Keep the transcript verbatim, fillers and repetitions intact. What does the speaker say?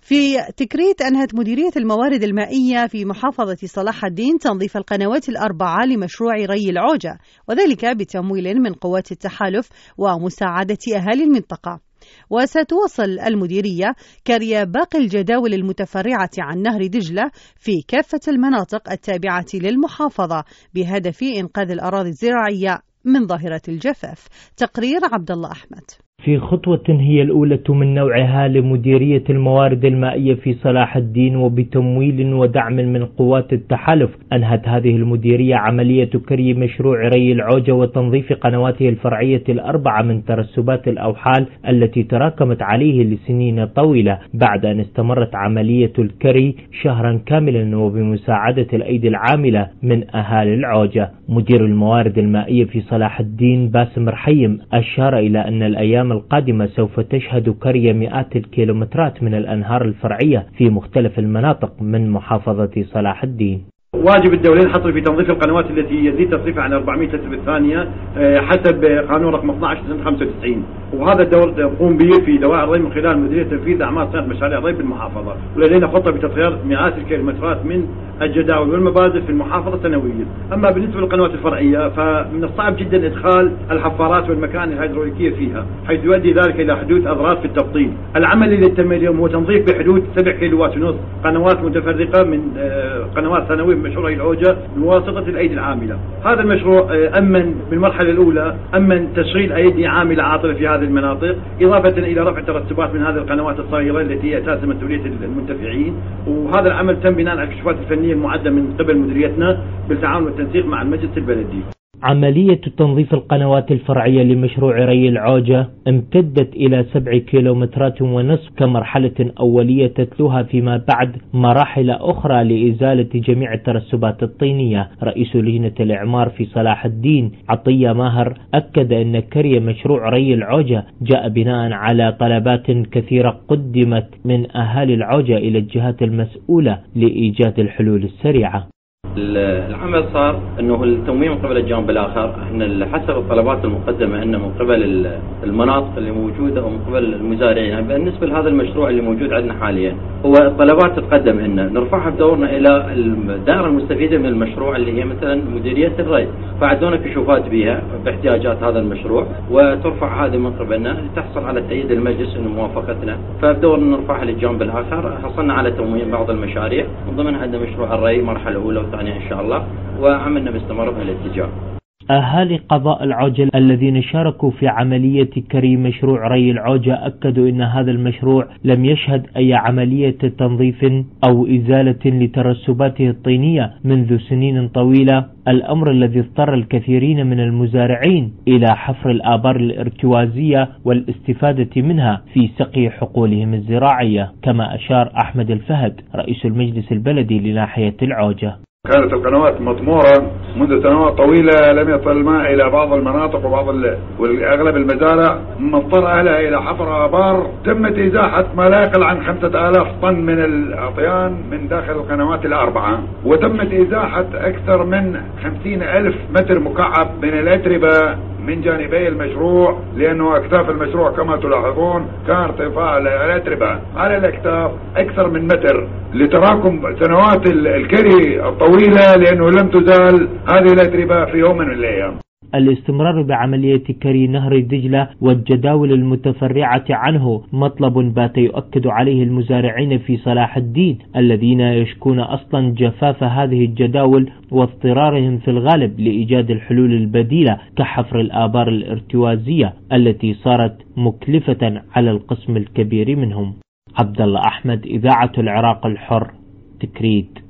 في تكريت أنهت مديرية الموارد المائية في محافظة صلاح الدين تنظيف القنوات الأربعة لمشروع ري العوجة، وذلك بتمويل من قوات التحالف ومساعدة أهالي المنطقة. وستواصل المديرية كري باقي الجداول المتفرعة عن نهر دجلة في كافة المناطق التابعة للمحافظة بهدف إنقاذ الأراضي الزراعية من ظاهرة الجفاف. تقرير عبد الله أحمد. في خطوة هي الأولى من نوعها لمديرية الموارد المائية في صلاح الدين وبتمويل ودعم من قوات التحالف، أنهت هذه المديرية عملية كري مشروع ري العوجة وتنظيف قنواته الفرعية الأربعة من ترسبات الأوحال التي تراكمت عليه لسنين طويلة، بعد أن استمرت عملية الكري شهرا كاملا وبمساعدة الأيدي العاملة من أهالي العوجة. مدير الموارد المائية في صلاح الدين باسم رحيم أشار إلى أن الأيام القادمة سوف تشهد كري مئات الكيلومترات من الأنهار الفرعية في مختلف المناطق من محافظة صلاح الدين. واجب الدولة الحصر في تنظيف القنوات التي يزيد تصريفها عن أربعمئة لتر بالثانية حسب قانون رقم اثني عشر سنة خمسة وتسعين، وهذا الدور يقوم به في دوائر الري من خلال مديرية تنفيذ أعمال صيانة مشاريع الري بالمحافظة، ولدينا خطة بتطهير مئات الكيلومترات من الجداول والمبادئ في المحافظة سنويا. أما بالنسبة للقنوات الفرعية فمن الصعب جدا إدخال الحفارات والمكان الهيدروليكية فيها، حيث يؤدي ذلك إلى حدوث أضرار في التبطين. العمل الذي تم اليوم هو تنظيف بحدود سبع كيلوات ونص قنوات متفرقة من قنوات ثانوية مشروع العوجة بواسطة الأيدي العاملة. هذا المشروع أمن بالمرحلة الأولى أمن تشغيل أيدي عاملة عاطلة في هذه المناطق، إضافة إلى رفع الترسبات من هذه القنوات الصغيرة التي هي أساسا مسؤولية المنتفعين، وهذا العمل تم بناء على الكشوفات الفنية المعدة من قبل مديريتنا بالتعاون والتنسيق مع المجلس البلدي. عملية تنظيف القنوات الفرعية لمشروع ري العوجة امتدت إلى سبع كيلومترات ونصف كمرحلة أولية تتلوها فيما بعد مراحل أخرى لإزالة جميع الترسبات الطينية. رئيس لجنة الإعمار في صلاح الدين عطية ماهر أكد أن كري مشروع ري العوجة جاء بناء على طلبات كثيرة قدمت من أهالي العوجة إلى الجهات المسؤولة لإيجاد الحلول السريعة. العمل صار انه التموين من قبل الجانب الاخر، احنا حسب الطلبات المقدمه انه من قبل المناطق اللي موجوده ومن قبل المزارعين. يعني بالنسبه لهذا المشروع اللي موجود عندنا حاليا هو الطلبات تتقدم لنا نرفعها بدورنا الى الدائره المستفيده من المشروع اللي هي مثلا مديريه الري، فعندنا كشوفات بها باحتياجات هذا المشروع وترفع هذه من قبلنا لتحصل على تأييد المجلس انه موافقتنا، فبدورنا نرفعها للجانب الاخر. حصلنا على تموين بعض المشاريع من ضمنها عندنا مشروع الري مرحله اولى وثانيه إن شاء الله، وعملنا باستمرار بهالاتجاه. أهالي قضاء العوجة الذين شاركوا في عملية كري مشروع ري العوجة أكدوا أن هذا المشروع لم يشهد أي عملية تنظيف أو إزالة لترسباته الطينية منذ سنين طويلة، الأمر الذي اضطر الكثيرين من المزارعين إلى حفر الآبار الارتوازية والاستفادة منها في سقي حقولهم الزراعية، كما أشار أحمد الفهد رئيس المجلس البلدي لناحية العوجة. كانت القنوات مطمورة منذ سنوات طويلة، لم يصل الماء إلى بعض المناطق وبعض والأغلب المزارع، مضطر أهلها إلى حفر آبار. تمت إزاحة ما لا يقل عن خمسة آلاف طن من العطيان من داخل القنوات الأربعة، وتمت إزاحة أكثر من خمسين ألف متر مكعب من الأتربة من جانبي المشروع، لأنه أكتاف المشروع كما تلاحظون كان ارتفاع الأتربة على الأكتاف أكثر من متر لتراكم سنوات الكري الطويلة، لأنه لم تزال هذه الأتربة في يوم من الأيام. الاستمرار بعملية كري نهر دجلة والجداول المتفرعة عنه مطلب بات يؤكد عليه المزارعين في صلاح الدين الذين يشكون أصلا جفاف هذه الجداول واضطرارهم في الغالب لإيجاد الحلول البديلة كحفر الآبار الارتوازية التي صارت مكلفة على القسم الكبير منهم. عبد الله أحمد، إذاعة العراق الحر، تكريت.